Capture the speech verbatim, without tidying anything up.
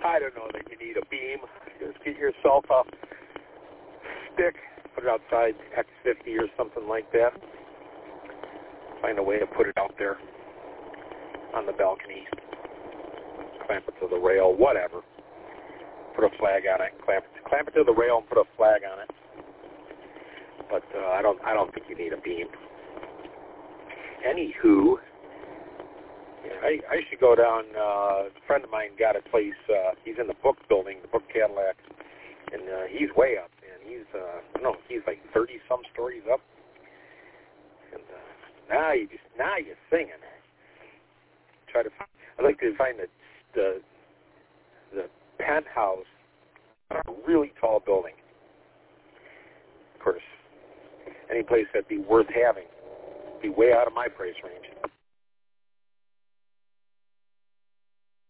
I don't know that you need a beam. Just get yourself a stick, put it outside X fifty or something like that. Find a way to put it out there on the balcony. Clamp it to the rail, whatever. Put a flag on it. Clamp it, clamp it to the rail and put a flag on it. But uh, I don't. I don't think you need a beam. Anywho, yeah, I, I should go down. Uh, a friend of mine got a place. Uh, he's in the book building, the book Cadillac, and uh, he's way up. And he's, uh, I don't know, he's like thirty some stories up. And uh, now you just now you're singing. Try to. Find, I'd like to find the the the penthouse on a really tall building. Of course, any place that'd be worth having. Be way out of my price range.